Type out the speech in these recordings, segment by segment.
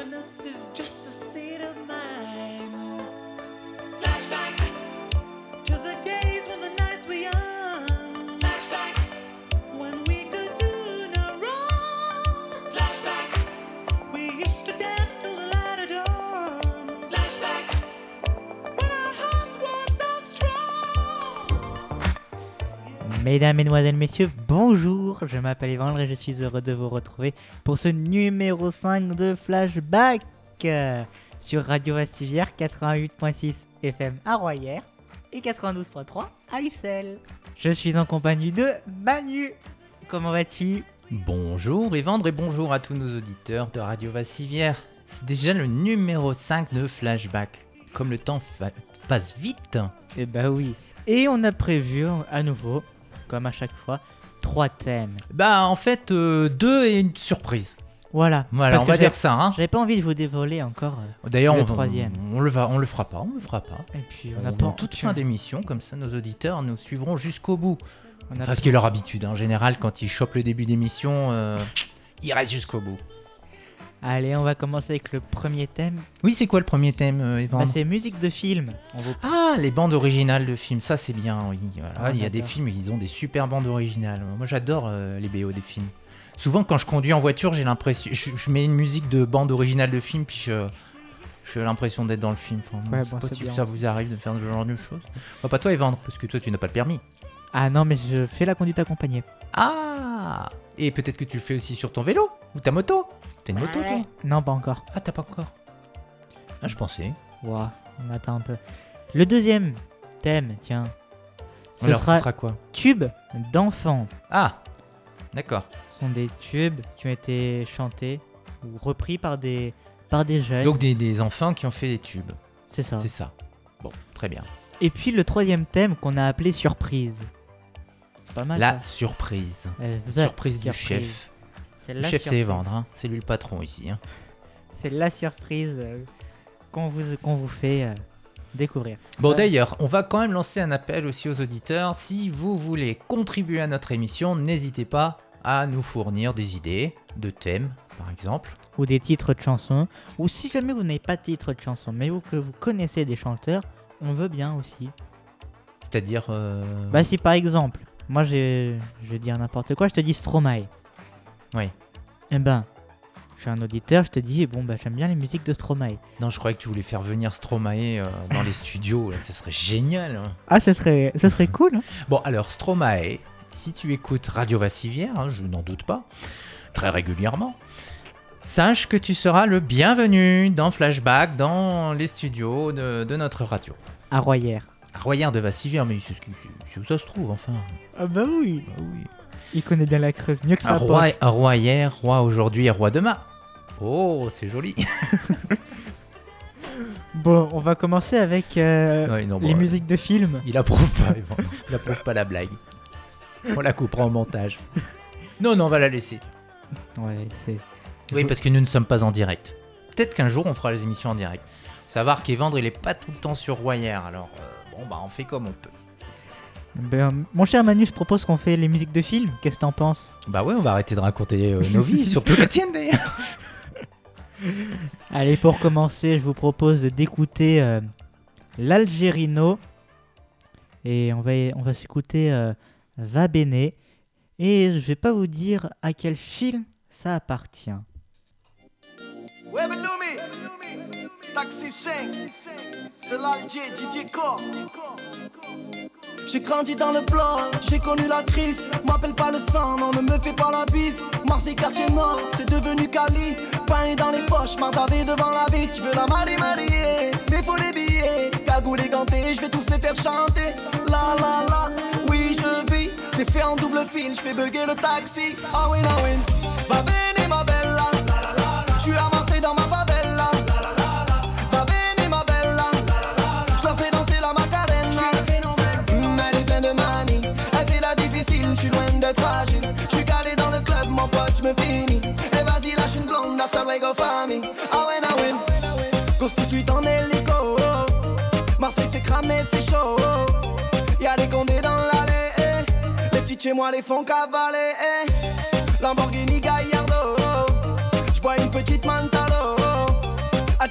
Happiness is just a state of mind. Flashback to the days when the nights were young. Flashback when we could do no wrong. Flashback we used to dance till the light of dawn. Flashback when our hearts were so strong. Mesdames, Mesdemoiselles, Messieurs, bonjour, je m'appelle Evandre et je suis heureux de vous retrouver pour ce numéro 5 de Flashback sur Radio Vastivière 88.6 FM à Royer et 92.3 à Ussel. Je suis en compagnie de Manu. Comment vas-tu ? Bonjour Evandre et bonjour à tous nos auditeurs de Radio Vassivière. C'est déjà le numéro 5 de Flashback. Comme le temps passe vite. Eh bah oui. Et on a prévu à nouveau, comme à chaque fois, 3 thèmes. Bah en fait 2 et une surprise. Voilà. Voilà, Parce on que va dire ça. Hein. J'avais pas envie de vous dévoiler encore D'ailleurs, le troisième. on le fera pas. Et puis On a toute fin d'émission, comme ça nos auditeurs nous suivront jusqu'au bout. On a Enfin, ce qui est leur habitude. En général, quand ils chopent le début d'émission, ils restent jusqu'au bout. Allez, on va commencer avec le premier thème. Oui, c'est quoi le premier thème, Evandre ? C'est musique de film. Ah, les bandes originales de films, ça c'est bien, oui. Voilà. Ah, il y a des d'accord. films, ils ont des super bandes originales. Moi j'adore les BO des films. Souvent quand je conduis en voiture, j'ai l'impression, je mets une musique de bande originale de film, puis j'ai l'impression d'être dans le film. Enfin, Ouais, je sais bon, pas c'est si bien. ça vous arrive de faire ce genre de choses. Enfin, pas toi Evandre, parce que toi tu n'as pas le permis. Ah non, mais je fais la conduite accompagnée. Ah. Et peut-être que tu le fais aussi sur ton vélo ou ta moto. T'as une moto toi ? Non, pas encore. Ah, t'as pas encore. Ah, je pensais. Ouah, on attend un peu. Le deuxième thème, tiens. Ce Alors, sera ce sera quoi ? tubes d'enfants. Ah, d'accord. Ce sont des tubes qui ont été chantés ou repris par des jeunes. Donc des enfants qui ont fait des tubes. C'est ça. C'est ça. Bon, très bien. Et puis le troisième thème qu'on a appelé surprise. C'est pas mal. La ça. surprise. The Surprise du surprise. chef. C'est Le la chef, c'est surprise. Evandre. Hein. C'est lui le patron ici. Hein. C'est la surprise qu'on vous fait découvrir. Bon, Ouais. d'ailleurs, on va quand même lancer un appel aussi aux auditeurs. Si vous voulez contribuer à notre émission, n'hésitez pas à nous fournir des idées de thèmes, par exemple. Ou des titres de chansons, ou si jamais vous n'avez pas de titre de chanson, mais que vous connaissez des chanteurs, on veut bien aussi. C'est-à-dire... Bah si par exemple, moi je vais dire n'importe quoi, je te dis Stromae. Oui. Eh ben, je suis un auditeur, je te dis, bon bah j'aime bien les musiques de Stromae. Non, je croyais que tu voulais faire venir Stromae dans les studios. Là, ce serait génial. Hein. Ah ça serait cool hein. Bon, alors, Stromae, si tu écoutes Radio Vassivière, hein, je n'en doute pas, très régulièrement, sache que tu seras le bienvenu dans Flashback, dans les studios de notre radio. À Royer. À Royer de Vassivière, mais c'est où ça se trouve, enfin. Ah bah oui, Ah oui. il connaît bien la Creuse, mieux que ça. À Roi hier, roi aujourd'hui et roi demain. Oh, c'est joli. Bon, on va commencer avec Ouais, non, les bon, musiques de films. Il approuve pas, Yvan. Il approuve pas la blague. On la coupera au montage. Non, on va la laisser. Ouais, c'est... Oui, parce que nous ne sommes pas en direct. Peut-être qu'un jour on fera les émissions en direct. Faut savoir qu'Evandre il est pas tout le temps sur Royer, alors bon bah on fait comme on peut. Ben, mon cher Manu, je propose qu'on fait les musiques de films, qu'est-ce que t'en penses ? Bah ouais, on va arrêter de raconter nos vies, surtout la tienne d'ailleurs. Allez, pour commencer, je vous propose d'écouter l'Algérino. Et on va s'écouter Va Bene. Et je vais pas vous dire à quel film ça appartient. Ouais, Benoumi, Taxi 5, c'est l'Alger, DJ Core. J'ai grandi dans le bloc, j'ai connu la crise. M'appelle pas le sang, non, ne me fais pas la bise. Marseille, quartier nord, c'est devenu Cali. Pain dans les poches, mardavé devant la vie. Tu veux la marier, mais faut les billets. Cagoule et ganté, je vais tous les faire chanter. La la la, oui je vis. T'es fait en double fil, je fais bugger le taxi. Ah oui, ah oui. Va bene ma bella. Je suis à Marseille dans ma favela. Va bene ma bella. Je leur fais danser la macarena. Elle est pleine de manie. Elle fait la difficile, je suis loin d'être agile. Je suis calé dans le club, mon pote, je me finis. Et vas-y, lâche une blonde, hasta luego famille. Ah ouais, ah ouais. Cause tout suite en hélico. Marseille c'est cramé, c'est chaud. Y'a des condés dans l'allée. Les petits chez moi les font cavaler. Lamborghini Gallardo. J'bois une petite Mantalo.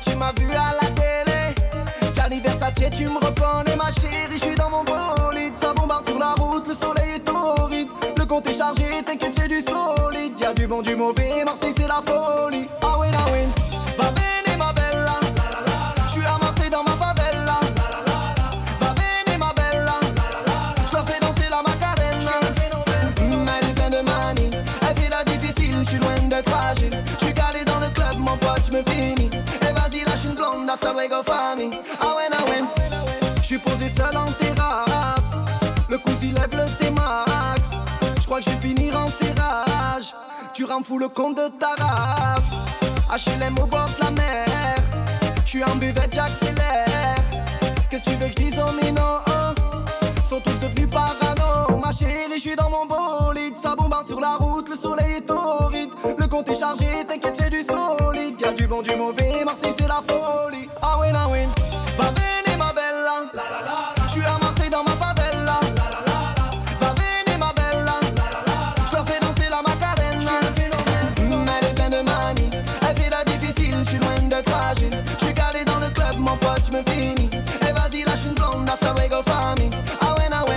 tu m'as vu à la télé. Gianni Versace, tu me reconnais ma chérie, je suis dans mon bolide. Ça bombarde sur la route, le soleil est torride. Le compte est chargé, t'inquiète c'est du solide. Y'a du bon, du mauvais, Marseille c'est la folie. Ah oui, ah oui. Va bene ma bella, je suis à Marseille dans ma favela. Va bene ma bella, je leur fais danser la Macarena. Elle est pleine de manie, elle fait la difficile, je suis loin d'être fragile. Je suis calé dans le club, mon pote, je me finis. Et vas-y lâche une blonde, hasta luego famille. Ah ouais, ah ouais. Je suis posé seul en terrasse, le cousin lève le T-Max. Je crois que je vais finir en serrage. Tu rends fou le compte de ta race. HLM au bord de la mer, je suis en buvette, j'accélère. Qu'est-ce que tu veux que je dise aux minots? Sont tous devenus parano. Ma chérie, je suis dans mon bolide. Ça bombarde sur la route, le soleil est torride. Le compte est chargé, t'inquiète c'est du solide. Y'a du bon, du mauvais, Marseille c'est la folie. Ah oui, ah oui. Va bene ma bella, je suis à Marseille dans ma favela. Va bene ma bella, je leur fais danser la Macarena. Elle est pleine de manie, elle fait la difficile, je suis loin d'être fragile. Je suis calé dans le club, mon pote, je me finis. Et vas-y lâche une blonde, hasta luego famille. Ah ouais, ah ouais.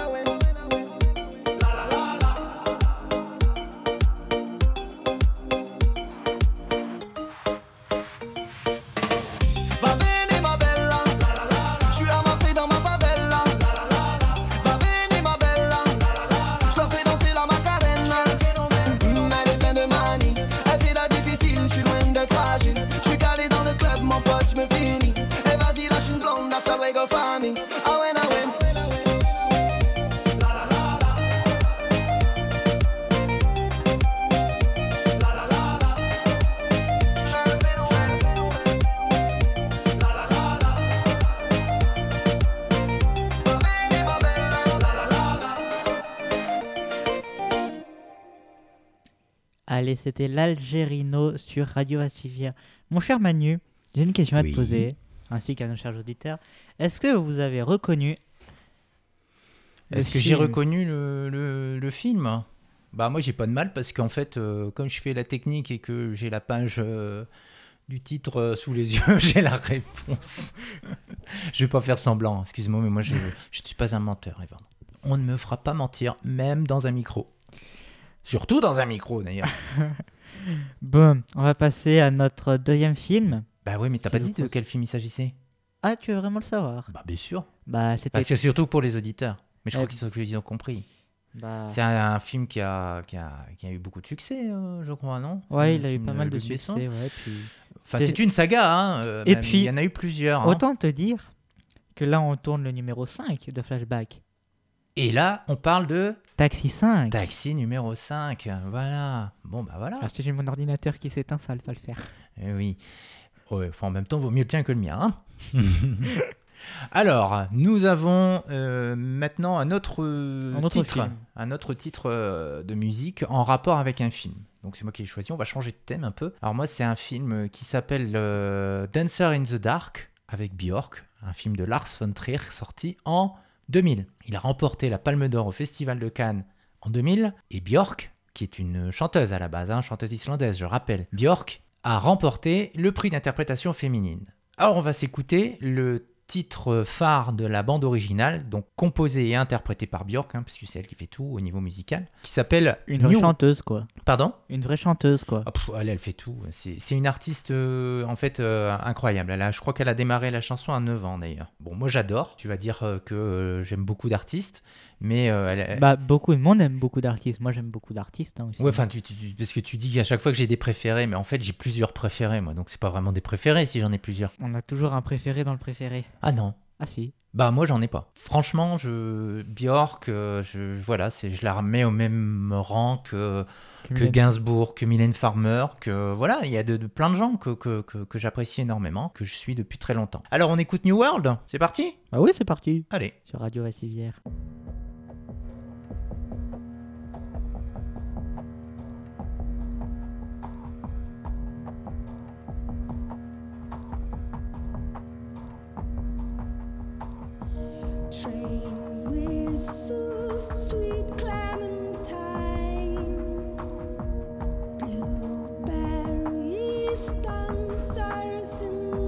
Va bene ma bella, je suis à Marseille dans ma favela. Va bene ma bella, je leur fais danser la Macarena. Elle est pleine de manie, elle fait la difficile, je suis loin d'être fragile. Je suis calé dans le club, mon pote, je me finis. Et vas-y lâche une blonde, hasta luego famille. Ah ouais, ah ouais. Allez, c'était l'Algérino sur Radio Vassivière. Mon cher Manu, j'ai une question à te Oui. poser, ainsi qu'à nos chers auditeurs. Est-ce que vous avez reconnu le Est-ce que j'ai film reconnu le film? Bah moi j'ai pas de mal parce qu'en fait comme je fais la technique et que j'ai la page du titre sous les yeux, j'ai la réponse. Je vais pas faire semblant, excuse-moi, mais moi je suis pas un menteur, Evan. On ne me fera pas mentir, même dans un micro. Surtout dans un micro d'ailleurs. Bon, on va passer à notre deuxième film. Bah oui, mais t'as Si pas vous dit de pensez- quel film il s'agissait? Ah, tu veux vraiment le savoir? Bah bien sûr. Bah, c'était... Parce que surtout pour les auditeurs. Mais je crois Eh qu'ils ont compris. bah, C'est un film qui a eu beaucoup de succès, je crois, non? ouais, Un il a eu film pas mal de Luc Besson. succès, ouais, puis... Enfin, c'est une saga, hein. Et Même, puis, il y en a eu plusieurs. Hein. Autant te dire que là, on tourne le numéro 5 de Flashback. Et là, on parle de Taxi 5. Taxi numéro 5. Voilà. Bon, bah voilà. Alors, si j'ai mon ordinateur qui s'éteint, ça va pas le faire. Eh oui. Ouais, enfin, en même temps, vaut mieux le tien que le mien. Hein. Alors, nous avons maintenant un autre titre de musique en rapport avec un film. Donc c'est moi qui l'ai choisi, on va changer de thème un peu. Alors moi c'est un film qui s'appelle Dancer in the Dark avec Björk, un film de Lars von Trier sorti en 2000. Il a remporté la Palme d'Or au Festival de Cannes en 2000 et Björk, qui est une chanteuse à la base, chanteuse islandaise je rappelle, Björk a remporté le prix d'interprétation féminine. Alors on va s'écouter le titre phare de la bande originale, donc composé et interprété par Björk, parce que c'est elle qui fait tout au niveau musical, qui s'appelle Une vraie chanteuse, quoi. Pardon? Une vraie chanteuse, quoi. Ah, elle fait tout. C'est une artiste en fait incroyable. Je crois qu'elle a démarré la chanson à 9 ans d'ailleurs. Bon, moi j'adore. Tu vas dire que j'aime beaucoup d'artistes, mais Bah, beaucoup de monde aime beaucoup d'artistes. Moi, j'aime beaucoup d'artistes aussi. ouais, enfin, parce que tu dis à chaque fois que j'ai des préférés, mais en fait j'ai plusieurs préférés moi, donc c'est pas vraiment des préférés si j'en ai plusieurs. On a toujours un préféré dans le préféré. Ah non. Ah si. Bah moi j'en ai pas. Franchement, Björk, voilà, je la remets au même rang que Gainsbourg, que Mylène Farmer, que voilà, il y a de plein de gens que j'apprécie énormément, que je suis depuis très longtemps. Alors on écoute New World, c'est parti? Ah oui, c'est parti. Allez. Sur Radio Vassivière. Train whistle, sweet clementine, blueberries, dancers in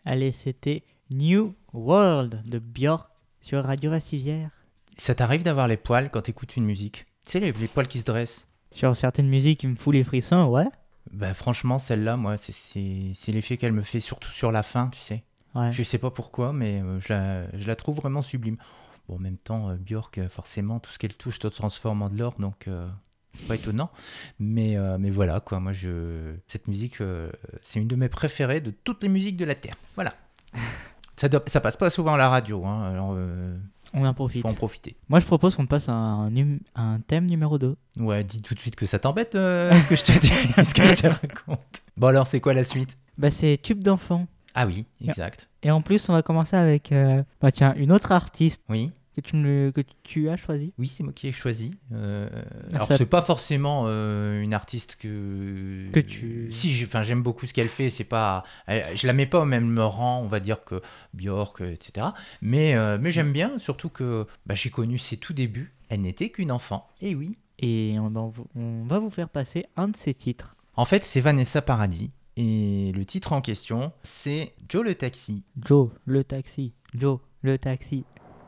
Allez, c'était New World de Björk sur Radio Vassivière. Ça t'arrive d'avoir les poils quand t'écoutes une musique? Tu sais, les poils qui se dressent? Sur certaines musiques, il me fout les frissons, ouais. Bah franchement, celle-là, moi, c'est l'effet qu'elle me fait, surtout sur la fin, tu sais. Ouais. Je sais pas pourquoi, mais je la trouve vraiment sublime. Bon, en même temps, Björk, forcément, tout ce qu'elle touche se transforme en de l'or, donc c'est pas étonnant. Mais voilà, quoi, moi, cette musique, c'est une de mes préférées de toutes les musiques de la Terre. Voilà. Ça passe pas souvent à la radio, hein, alors On en profite. faut en profiter. Moi, je propose qu'on passe à un thème numéro 2. Ouais, dis tout de suite que ça t'embête, ce que je te dis, ce que je te raconte. Bon, alors, c'est quoi la suite? Bah, c'est Tube d'enfant. Ah oui, exact. Et en plus, on va commencer avec une autre artiste Oui. que tu as choisi. Oui, c'est moi qui ai choisi. Alors, Ça- c'est pas forcément une artiste que tu- Si, j'aime beaucoup ce qu'elle fait. C'est pas, je la mets pas au même rang, on va dire, que Björk, etc. Mais j'aime bien, surtout que j'ai connu ses tout débuts. Elle n'était qu'une enfant. Et oui. Et on va vous faire passer un de ses titres. En fait, c'est Vanessa Paradis. Et le titre en question, c'est Joe le taxi. Joe, le taxi. Joe, le taxi.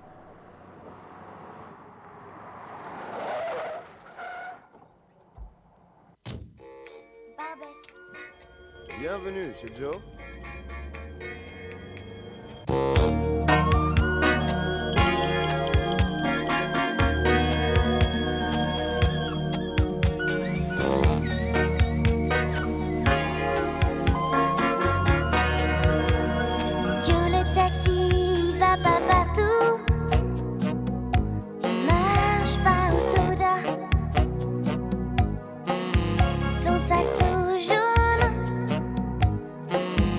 Bienvenue chez Joe. Joe le taxi va pas partout, il marche pas au soda, son saxo jaune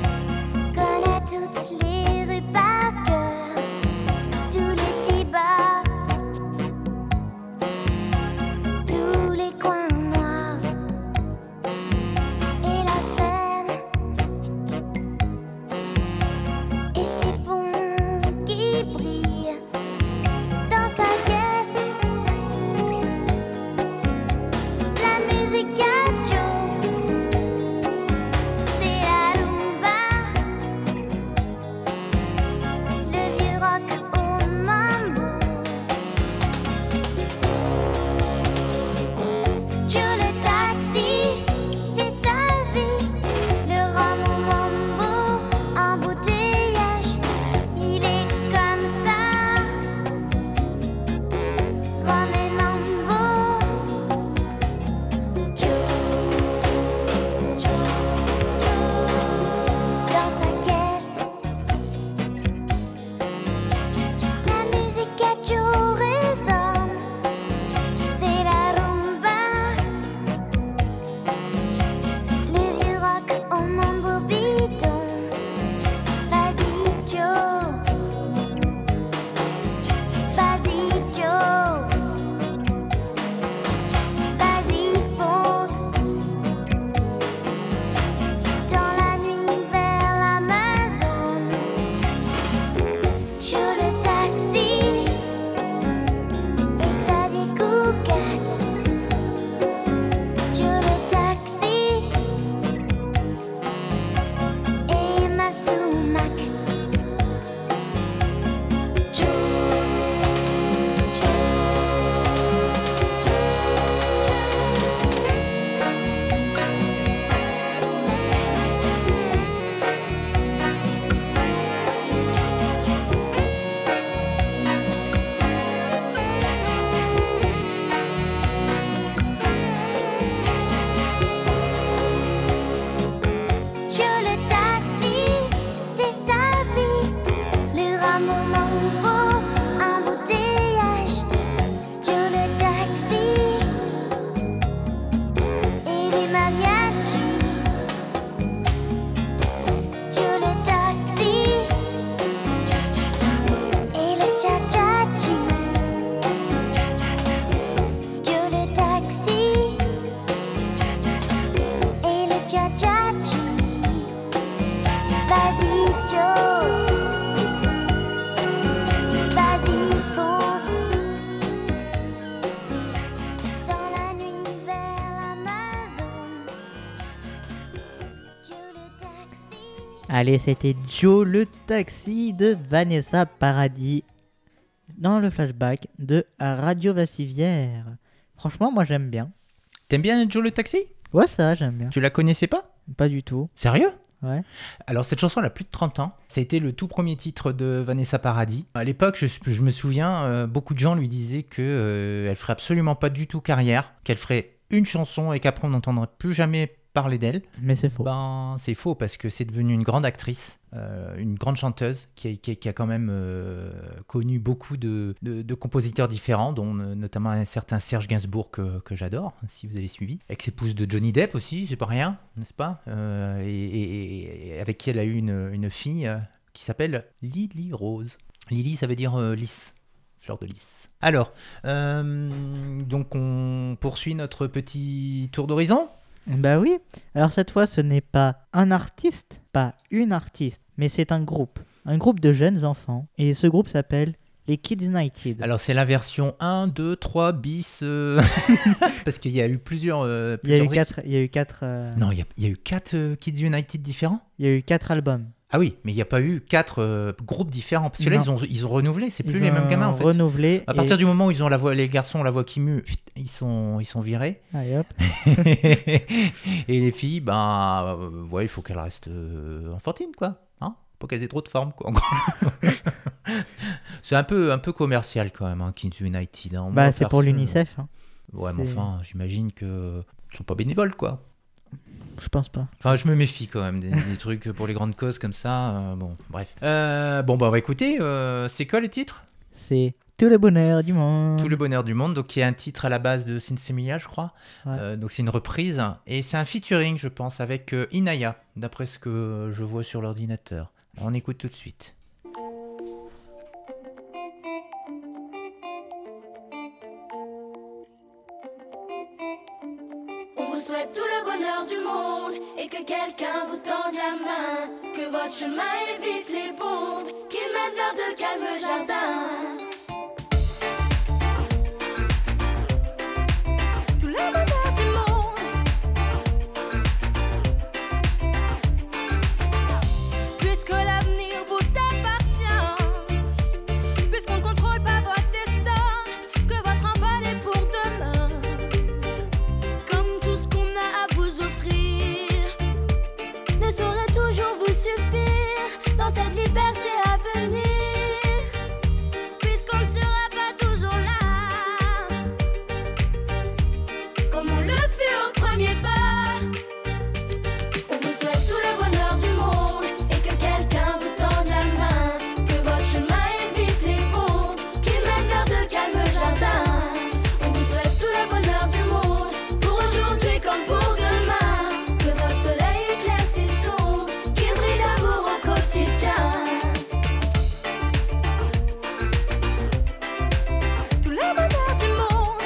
Allez, c'était Joe le taxi de Vanessa Paradis dans le flashback de Radio Vassivière. Franchement, moi j'aime bien. T'aimes bien Joe le taxi? Ouais, ça, j'aime bien. Tu la connaissais pas? Pas du tout. Sérieux? Ouais. Alors cette chanson elle a plus de 30 ans. Ça a été le tout premier titre de Vanessa Paradis. À l'époque, je me souviens, beaucoup de gens lui disaient que elle ferait absolument pas du tout carrière, qu'elle ferait une chanson et qu'après on n'entendrait plus jamais parler d'elle. Mais c'est faux. Ben, c'est faux parce que c'est devenu une grande actrice, une grande chanteuse qui a quand même connu beaucoup de compositeurs différents, dont notamment un certain Serge Gainsbourg que j'adore, si vous avez suivi. Ex-épouse de Johnny Depp aussi, c'est pas rien, n'est-ce pas? Et avec qui elle a eu une fille qui s'appelle Lily Rose. Lily, ça veut dire lys, fleur de lys. Alors, donc on poursuit notre petit tour d'horizon. Bah oui. Alors cette fois, ce n'est pas un artiste, pas une artiste, mais c'est un groupe de jeunes enfants. Et ce groupe s'appelle les Kids United. Alors c'est la version 1, 2, 3 bis, parce qu'il y a eu plusieurs... Il y a eu quatre. Non, il y a eu 4 Kids United différents. Il y a eu 4 albums. Ah oui, mais il n'y a pas eu 4 groupes différents. Parce que là, Non. ils ont renouvelé, c'est plus Ils les mêmes ont gamins en fait. renouvelé. À partir du moment où ils ont la voix, les garçons ont la voix qui mue, ils sont virés. Allez hop. Et les filles, ben, ouais, il faut qu'elles restent enfantines, quoi. Hein, pas qu'elles aient trop de forme, quoi. C'est un peu commercial quand même, hein, Kids United. Hein. On Bah va c'est faire pour ça. l'UNICEF. Hein. Ouais, mais C'est- enfin, j'imagine que ils sont pas bénévoles, quoi. Je pense pas. Enfin, je me méfie quand même des trucs pour les grandes causes comme ça. Bon, bref. Bon, bah, on va écouter. C'est quoi le titre? C'est Tout le bonheur du monde. Tout le bonheur du monde, donc qui est un titre à la base de Sinsemilia, je crois. Ouais. Donc c'est une reprise et c'est un featuring, je pense, avec Inaya, d'après ce que je vois sur l'ordinateur. Alors, on écoute tout de suite. On vous souhaite tout le bonheur du monde et que quelqu'un vous tende la main. Que votre chemin évite les bombes qui mènent vers de calmes jardins. Tout le bonheur du monde. Puisque l'avenir vous appartient, puisqu'on ne contrôle pas votre destin, que votre envol est pour demain. Comme tout ce qu'on a à vous offrir ne saurait toujours vous suffire dans cette liberté à venir, puisqu'on ne sera pas toujours là, comme on le fut au premier pas. On vous souhaite tout le bonheur du monde et que quelqu'un vous tende la main, que votre chemin évite les bombes qui mènent vers de calmes jardins. On vous souhaite tout le bonheur du monde pour aujourd'hui comme pour demain, que votre soleil éclaircisse l'ombre qui brille d'amour au quotidien. Tout le bonheur du monde.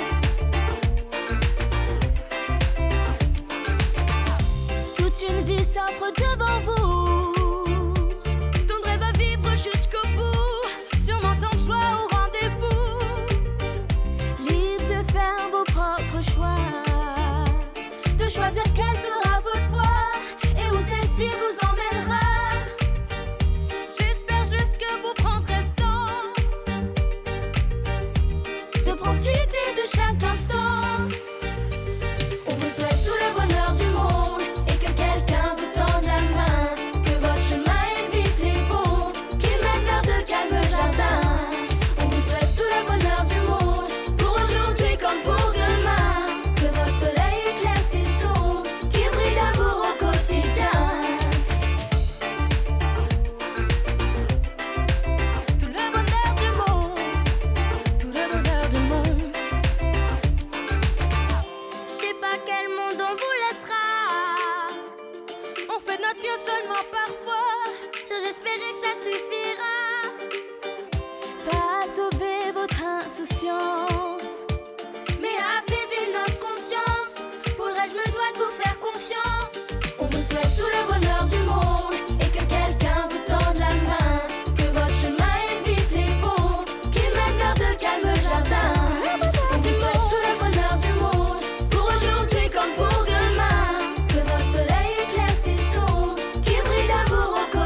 Toute une vie s'offre devant vous, ton rêve à vivre jusqu'au bout, sûrement tant de joie au rendez-vous, libre de faire vos propres choix, de choisir quelle sera votre voie et où celle-ci vous emmènera. J'espère juste que vous prendrez le temps de profiter de chaque instant. On vous souhaite tout le bonheur du monde et que quelqu'un vous tende la main, que votre chemin évite les bombes qui mènent vers de calmes jardins. On vous souhaite tout le bonheur du monde pour aujourd'hui comme pour demain, que votre soleil éclaircisse l'ombre qui brille d'amour au quotidien. Tout le bonheur du monde, tout le bonheur du monde. Je sais pas quel monde on vous laissera. On fait notre mieux seulement parfois. J'ose espérer que ça suffira. Pas à sauver votre insouciance, mais à apaiser notre conscience. Pour le reste, je me dois de vous faire confiance. On vous souhaite tout le bonheur du monde et que quelqu'un vous tende la main, que votre chemin évite les bombes qui mènent vers de calmes jardins. On vous souhaite tout le bonheur du monde pour aujourd'hui comme pour demain, que votre soleil éclaircisse l'ombre qui brille d'amour au quotidien.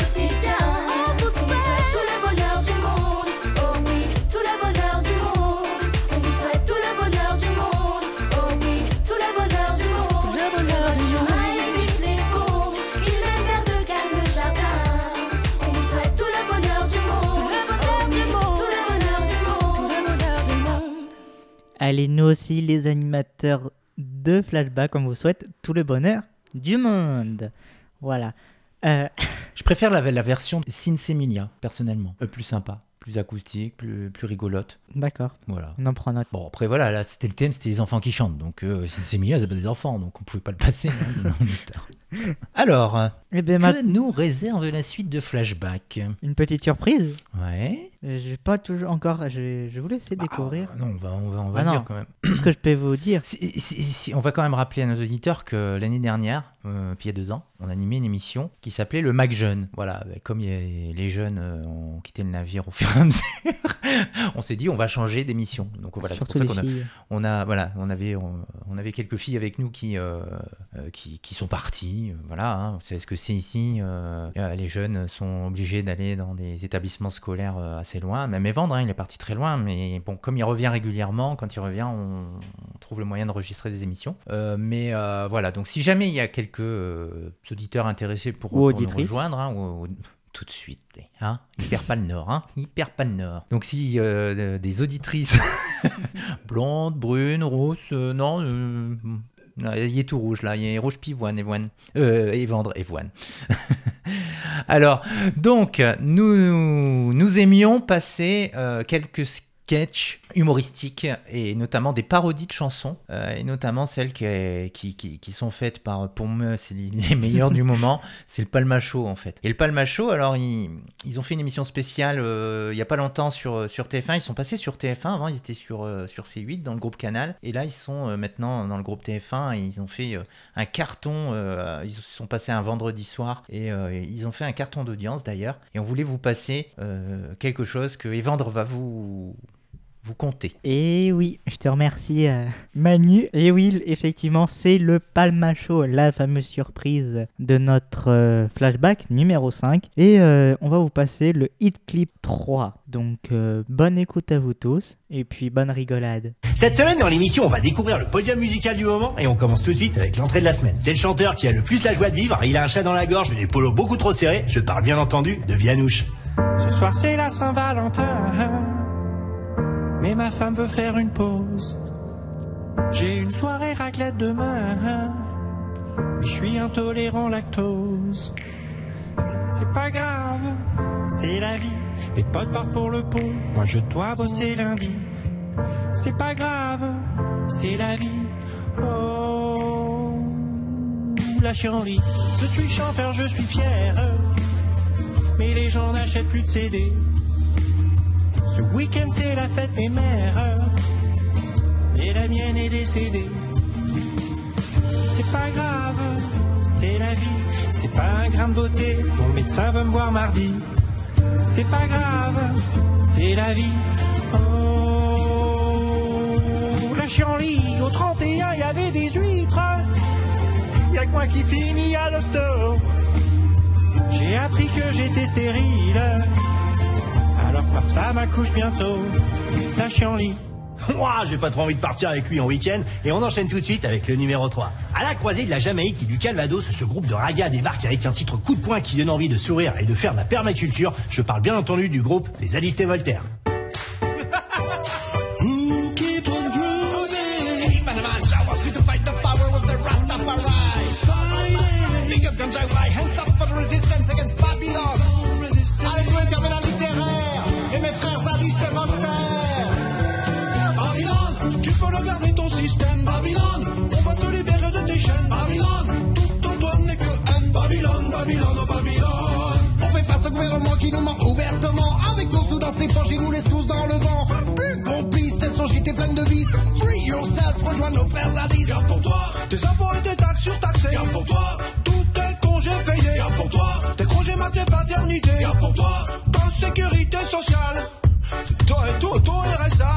Allez, nous aussi, les animateurs de Flashback, on vous souhaite tout le bonheur du monde. Voilà. Je préfère la version Sinsemilia, personnellement. Plus sympa, plus acoustique, plus rigolote. D'accord, Voilà. on en prend note. Bon, après, voilà, là, c'était le thème, c'était les enfants qui chantent. Donc, Sinsemilia, c'est pas des enfants, donc on pouvait pas le passer. Alors, Eh bien, que nous réserve la suite de Flashback? une petite surprise. Ouais. J'ai pas toujours encore. Je vous laisse découvrir. Non, on va Ah non. dire quand même. Tout ce que je peux vous dire. Si, on va quand même rappeler à nos auditeurs que l'année dernière, puis il y a 2 ans, on a animé une émission qui s'appelait le Mac Jeune. Voilà, comme les jeunes ont quitté le navire au fur et à mesure, on s'est dit on va changer d'émission. Donc voilà, c'est pour Surtout ça les qu'on a, filles. on avait quelques filles avec nous qui sont parties. Voilà, hein. Vous savez ce que c'est ici. Les jeunes sont obligés d'aller dans des établissements scolaires assez loin. Même Evandre, hein, il est parti très loin, mais bon, comme il revient régulièrement, quand il revient, on trouve le moyen d'enregistrer des émissions. Mais voilà, donc si jamais il y a quelques auditeurs intéressés pour nous rejoindre, hein, tout de suite, hein, il perd pas le nord, hein, il perd pas le nord. Donc si des auditrices blondes, brunes, rousses, non, il est tout rouge là, il est rouge pivoine, Evandre. Alors, donc, nous aimions passer quelques sketchs humoristiques et notamment des parodies de chansons, et notamment celles qui sont faites par, pour moi, c'est les meilleures du moment, c'est le Palma Show en fait. Et le Palma Show, alors ils ont fait une émission spéciale il n'y a pas longtemps sur TF1, ils sont passés sur TF1, avant ils étaient sur C8 dans le groupe Canal, et là ils sont maintenant dans le groupe TF1 et ils ont fait un carton, ils sont passés un vendredi soir et ils ont fait un carton d'audience d'ailleurs, et on voulait vous passer quelque chose que Evandre va vous compter. Et oui, je te remercie Manu. Et oui, effectivement, c'est le Palma Show, la fameuse surprise de notre flashback numéro 5. Et on va vous passer le Hit Clip 3. Donc bonne écoute à vous tous et puis bonne rigolade. Cette semaine dans l'émission, on va découvrir le podium musical du moment et on commence tout de suite avec l'entrée de la semaine. C'est le chanteur qui a le plus la joie de vivre, il a un chat dans la gorge et des polos beaucoup trop serrés. Je parle bien entendu de Vianouche. Ce soir c'est la Saint-Valentin, mais ma femme veut faire une pause. J'ai une soirée raclette demain, mais je suis intolérant lactose. C'est pas grave, c'est la vie. Les potes partent pour le pot, moi je dois bosser lundi. C'est pas grave, c'est la vie. Oh, la chienlit. Je suis chanteur, je suis fier, mais les gens n'achètent plus de CD. Ce week-end c'est la fête des mères, mais la mienne est décédée. C'est pas grave, c'est la vie. C'est pas un grain de beauté, mon médecin veut me voir mardi. C'est pas grave, c'est la vie. Oh, la chienlit, au 31 y avait des huîtres. Y'a que moi qui finis à l'hosto. J'ai appris que j'étais stérile, alors que ma femme accouche bientôt. La chienlit. Ouah, j'ai pas trop envie de partir avec lui en week-end et on enchaîne tout de suite avec le numéro 3. À la croisée de la Jamaïque et du Calvados, ce groupe de raga débarque avec un titre coup de poing qui donne envie de sourire et de faire de la permaculture. Je parle bien entendu du groupe Les Alice et Voltaire. Babylone, on va se libérer de tes chaînes. Babylone, tout Antoine n'est que haine. Babylone, Babylone, oh Babylone. On fait face au gouvernement qui nous ment ouvertement. Avec nos sous dans ses poches, il nous laisse tous dans le vent. Plus complice, c'est son gîte pleine de vices. Free yourself, rejoins nos frères zadis. Garde pour toi tes impôts et tes taxes surtaxées. Garde pour toi tous tes congés payés. Garde pour toi tes congés mat et paternité. Garde pour toi ta sécurité sociale. Toi et tout, ton RSA.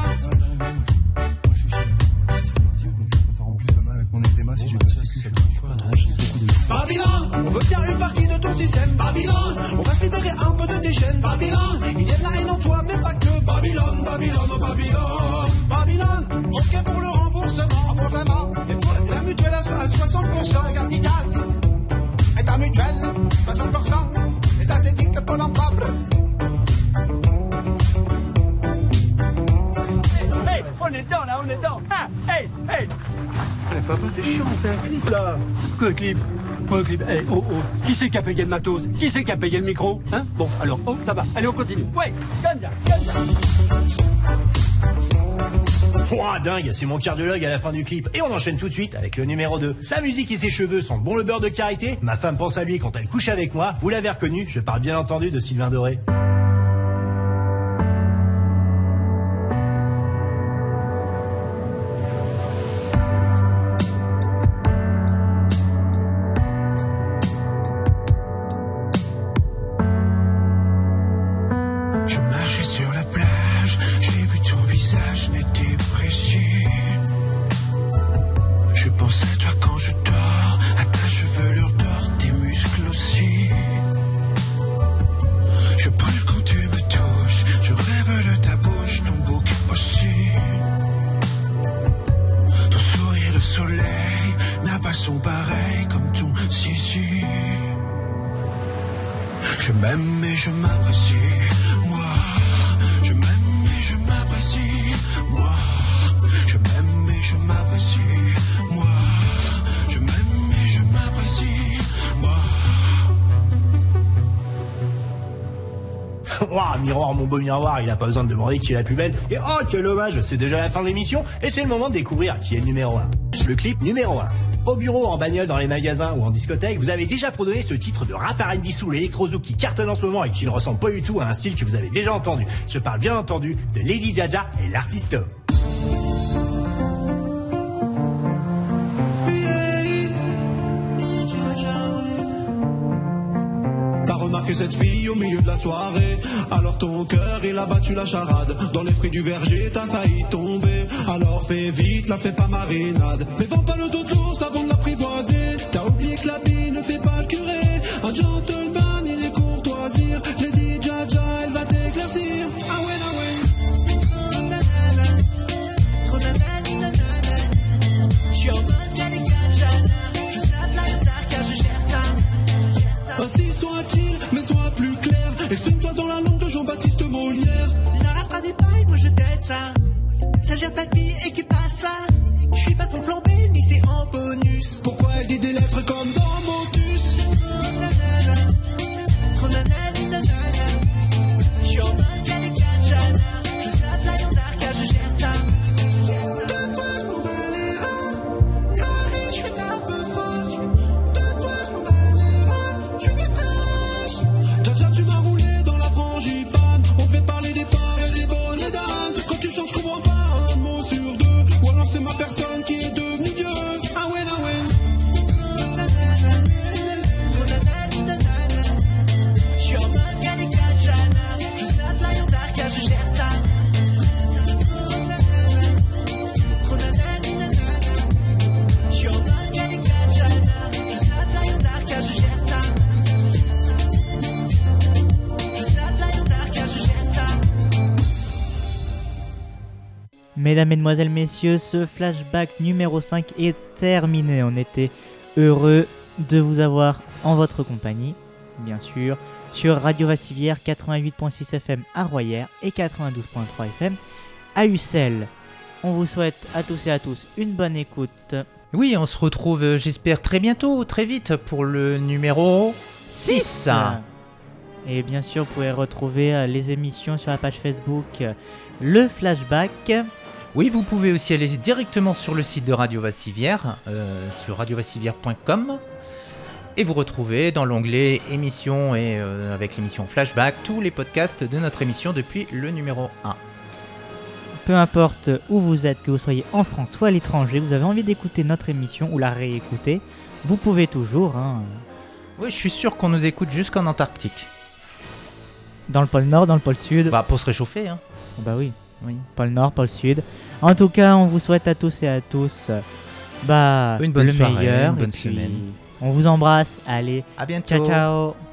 Babylone, on veut faire une partie de ton système. Babylone, on va se libérer un peu de tes chaînes. Babylone, il y a de la haine en toi, mais pas que. Babylone, Babylone, oh Babylone. Babylone, ok pour le remboursement, vraiment. Et pour la mutuelle à 60%, capital. Et ta mutuelle, 60%. Et ta technique, le pôle emploi. Hey, on est dedans là, on les dents. Ah, hey. Papa, t'es chiant, on fait un clip là. Quoi, clip? Hey, oh. Qui c'est qui a payé le matos? Qui c'est qui a payé le micro? Hein? Bon, alors, ça va. Allez, on continue. Ouais, gagne. Ouah, dingue, c'est mon cardiologue à la fin du clip. Et on enchaîne tout de suite avec le numéro 2. Sa musique et ses cheveux sont bon le beurre de karité. Ma femme pense à lui quand elle couche avec moi. Vous l'avez reconnu, je parle bien entendu de Sylvain Doré. Je marchais sur la plage, j'ai vu ton visage net et précis. Je pense à toi quand je dors, à ta chevelure d'or, tes muscles aussi. Je brûle quand tu me touches, je rêve de ta bouche, ton bouc aussi. Ton sourire de soleil n'a pas son pareil comme ton zizi. Je m'aime et je m'apprécie. Je m'aime et je m'apprécie, moi. Je m'aime et je m'apprécie, moi. Je m'aime et je m'apprécie, moi. Ouah, miroir, mon beau miroir, il a pas besoin de demander qui est la plus belle. Et oh, quel hommage, c'est déjà la fin de l'émission et c'est le moment de découvrir qui est le numéro 1. Le clip numéro 1. Au bureau, en bagnole, dans les magasins ou en discothèque, vous avez déjà fredonné ce titre de rap R&B sous l'électrozouk qui cartonne en ce moment et qui ne ressemble pas du tout à un style que vous avez déjà entendu. Je parle bien entendu de Lady Jaja et l'artiste. T'as remarqué cette fille au milieu de la soirée, alors ton cœur il a battu la charade. Dans les fruits du verger t'as failli tomber, alors fais vite, la fais pas marinade. Mais vends pas le dos de l'ours avant de l'apprivoiser. T'as oublié que la bille ne fait pas le curé. Un gentleman il est courtoisir. Lady Jaja elle va t'éclaircir. Ah ouais, ah ouais. J'suis en mode Lady Jaja, je snap la guitare car je gère ça. Ainsi soit-il, mais sois plus clair. Exprime-toi dans la langue de Jean-Baptiste Molière. La race sera des pailles, moi je t'aide ça. Ça gère papy et qui passe ça. Je suis pas ton plan B, mais c'est en bonus. Pourquoi elle dit des lettres comme dans Motus? Je suis en mode Lady Jaja, je snap la guitare car je gère ça. De toi je m'en bats les reins, Harry, je suis un peu franche. De toi je m'en bats les reins, je suis fraîche. Jaja tu m'as roulé dans la frangipane. On fait parler des parts et des bonnes dames. Quand tu changes je comprends pas un mot sur deux. Ou alors c'est ma personne qui est devenue vieux. Ah ouais, ah ouais. Je suis en mode Lady Jaja, je snap la guitare car je gère ça. Je suis en mode Lady Jaja, je snap la guitare car je gère ça. Je snap la guitare car je gère ça. Mesdames, Mesdemoiselles, Messieurs, ce flashback numéro 5 est terminé. On était heureux de vous avoir en votre compagnie, bien sûr, sur Radio Vassivière 88.6 FM à Royères et 92.3 FM à Ussel. On vous souhaite à tous et à tous une bonne écoute. Oui, on se retrouve, j'espère, très bientôt, très vite, pour le numéro 6. Et bien sûr, vous pouvez retrouver les émissions sur la page Facebook Le Flashback. Oui, vous pouvez aussi aller directement sur le site de Radio Vassivière, sur radiovassivière.com. Et vous retrouvez dans l'onglet émissions et avec l'émission Flashback tous les podcasts de notre émission depuis le numéro 1. Peu importe où vous êtes, que vous soyez en France ou à l'étranger, vous avez envie d'écouter notre émission ou la réécouter, vous pouvez toujours. Oui, je suis sûr qu'on nous écoute jusqu'en Antarctique. Dans le pôle Nord, dans le pôle Sud. Bah, pour se réchauffer, hein. Bah oui, pôle Nord, pôle Sud. En tout cas, on vous souhaite à tous et à tous une bonne le soirée, meilleur. une bonne semaine. On vous embrasse. Allez, à bientôt. Ciao, ciao.